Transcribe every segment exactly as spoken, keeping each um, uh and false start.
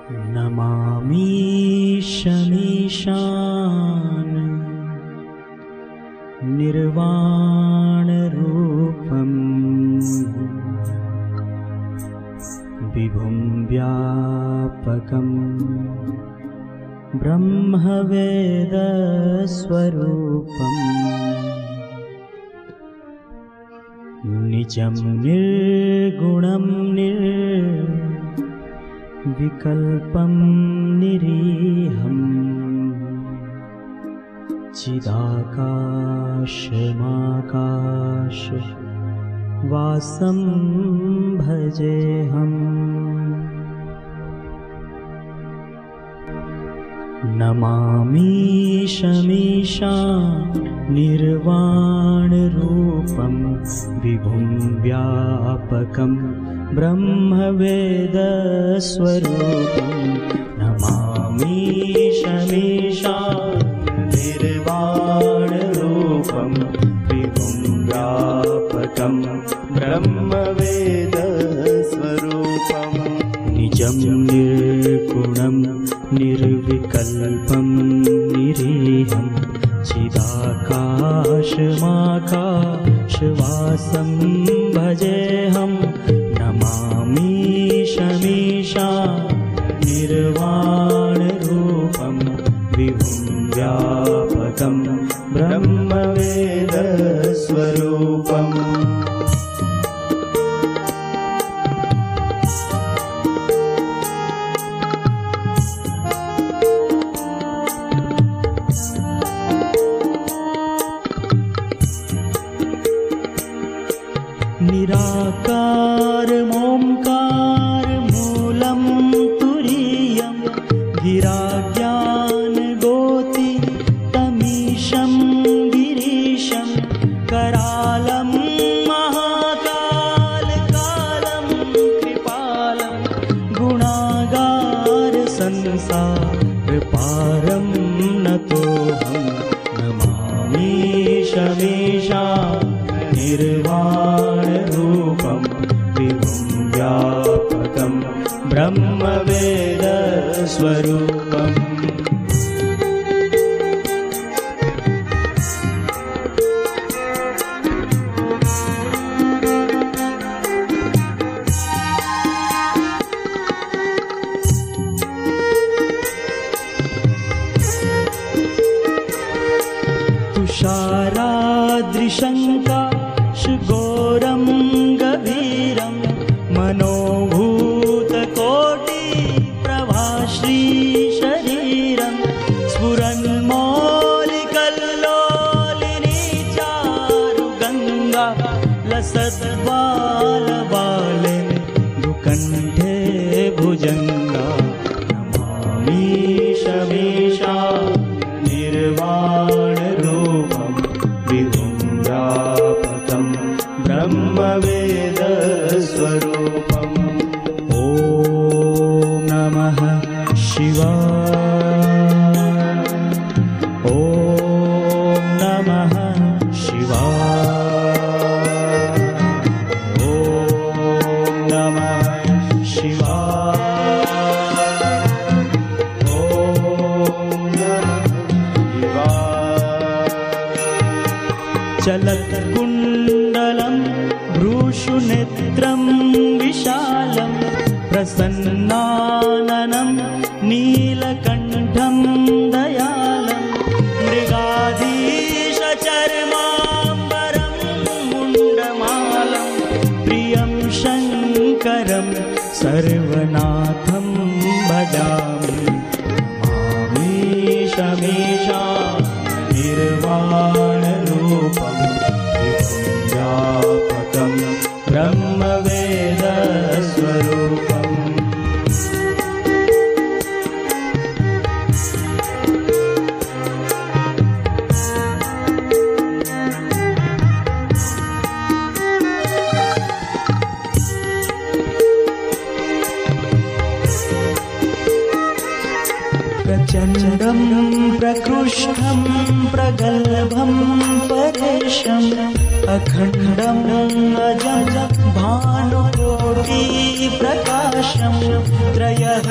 नमामि शमीशान निर्वाणरूपम् विभुं व्यापकं ब्रह्मवेदस्वरूपम् निजं निर्गुणं निर्विकल्पं निरीहम् चिदाकाशमाकाश वासं भजेऽहम्। नमामि शमीशान निर्वाणरूपं विभुं व्यापकं ब्रह्मवेदस्वरूपं। नमामि शमीशान निर्वाणरूपं विभुं व्यापकं ब्रह्मवेदस्वरूपम् निजं निर्गुणं निर्विकल्पं निरीहं चिदाकाशमाकाशवासं भजेऽहं। नमामि शमीशान निर्वाणरूपं विभुं व्यापकं ब्रह्मवेदस्वरूपम्। निराकारमोङ्कार मूलं तुरीयं गिराज्ञानगोति तमीशं गिरीशं करालं महाकालकालं कृपालं गुणागार संसारपारं नतोऽहं। नमामि शमीशान निर्वाणरूपं विभुं व्यापकं ब्रह्मवेदस्वरूपम्। तुषाराद्रिशङ्का घोरं गभीरं मनोभूतकोटिप्रभाश्रीशरीरं स्फुरन्मौलिकल्लोलिनी चारुगङ्गा लसद्बालबालेन्दुकण्ठे भुजङ्गा। नमामि शमीशान निर्वाणरूपं विभुं व्यापकं ब्रह्मवेदस्वरूपम्। ॐ नमः शिवाय। ॐ नमः शिवाय। ॐ नमः शिवाय। ॐ नमः शिवाय। चलत्कुण्डलं भ्रूषुनेत्रं विशालं प्रसन्नाननं नीलकण्ठं दयालं मृगाधीशचर्माम्बरं मुण्डमालं प्रियं शङ्करं सर्वनाथं भजामि। नमामि शमीशान निर्वाणरूपं विभुं व्यापकं ब्रह्मवेदस्वरूपम्। प्रचण्डं प्रकृष्टं प्रगल्भं परेशम् अखण्डं अजं भानुकोटिप्रकाशं त्रयः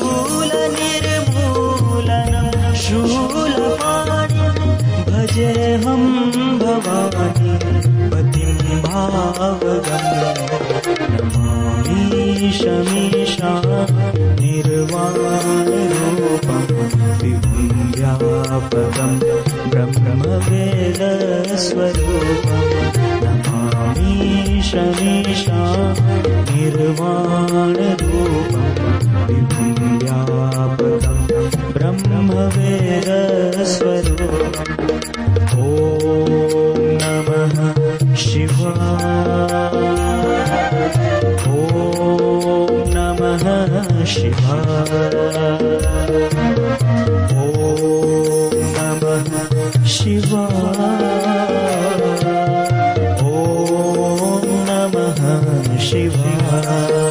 शूलनिर्मूलनं शूलपाणिं भजेऽहं भवानी पतिं भावगम्यं नमामि शमीशा निर्वाणरूपं विभुं व्यापकं ब्रह्मवेदस्वरूपं नमामि शमीशा निर्वाणरूपं विभुं व्यापकं ब्रह्मवेदस्वरूपम् ॐ नमः शिवाय ॐ नमः शिवाय ॐ नमः शिवाय ॐ नमः शिवाय।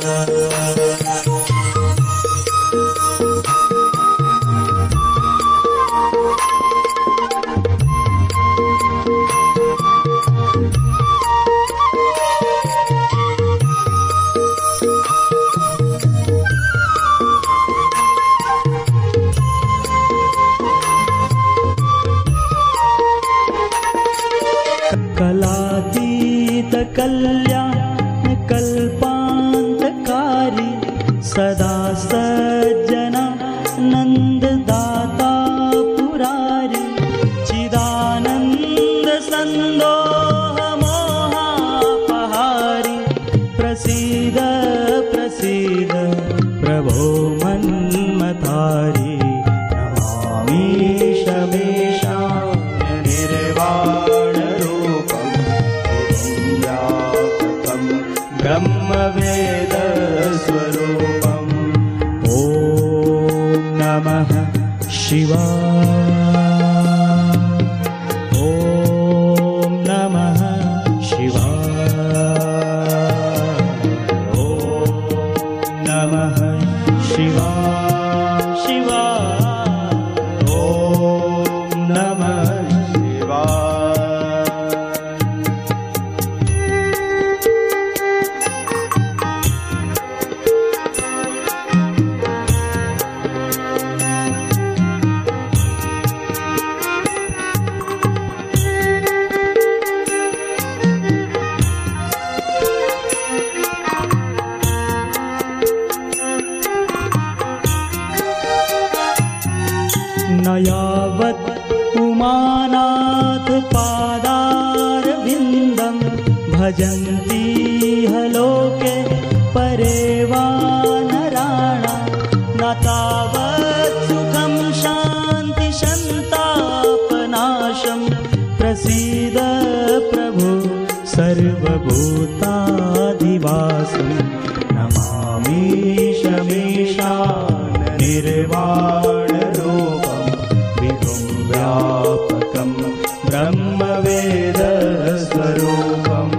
कलातीत कल्याण कल्पान्तकारी सदा सज्जना नन्ददाता पुरारी चिदानन्द सन्दोह मोहापहारी प्रसीद प्रसीद प्रभो मन्मथारी नमामि शमीशा ब्रह्मवेदस्वरूपम् ॐ नमः शिवाय ॐ नमः शिवाय ॐ नमः शिवाय शिवाय ॐ नमः शिवाय। न यावत् उमानाथ पादारविन्दं भजन्ति ह लोके परे वा नराणां न तावत् सुखं शान्ति सन्तापनाशं प्रसीद प्रभो सर्वभूताधिवासं नमामि शमीशा निर्वाणरूपं विभुं व्यापकं ब्रह्मवेदस्वरूपम्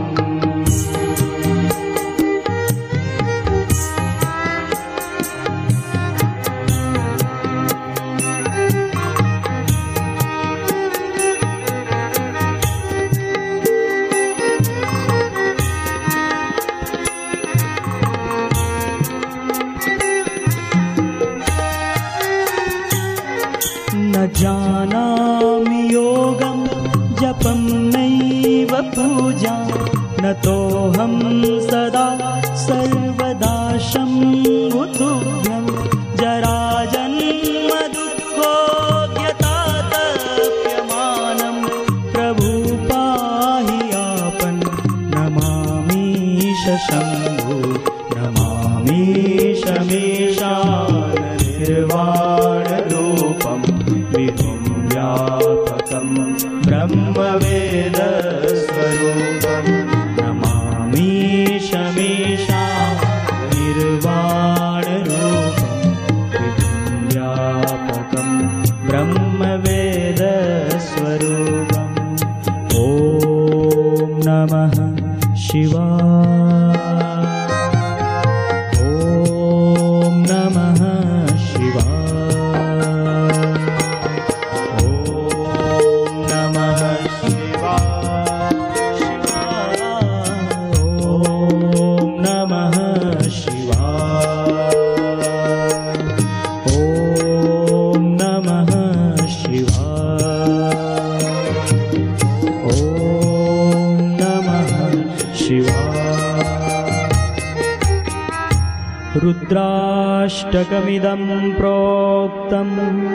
न जानामि योगं जपं नैव पूजां न तोऽहं सदा सर्वदा शम्भुतुभ्यं जराजन्म दुःखोऽज्ञतातप्यमानं प्रभु पाहि आपन् नमामि शम्भु नमामि शमीशा निर्वाणरूपं विभुं व्यापकं ब्रह्मवेदस्वरूपं नमामि शमीशा निर्वाणरूपं विभुं व्यापकं ब्रह्मवेदस्वरूपम् ॐ नमः शिवाय ॐ नमः शिवाय शिवाय। रुद्राष्टकमिदं प्रोक्तं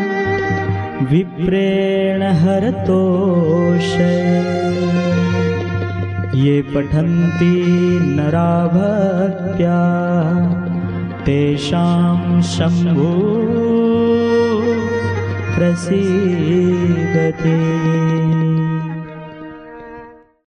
विप्रेण हरतोषये। ये पठन्ति नरा भक्त्या तेषां शम्भु प्रसीदते।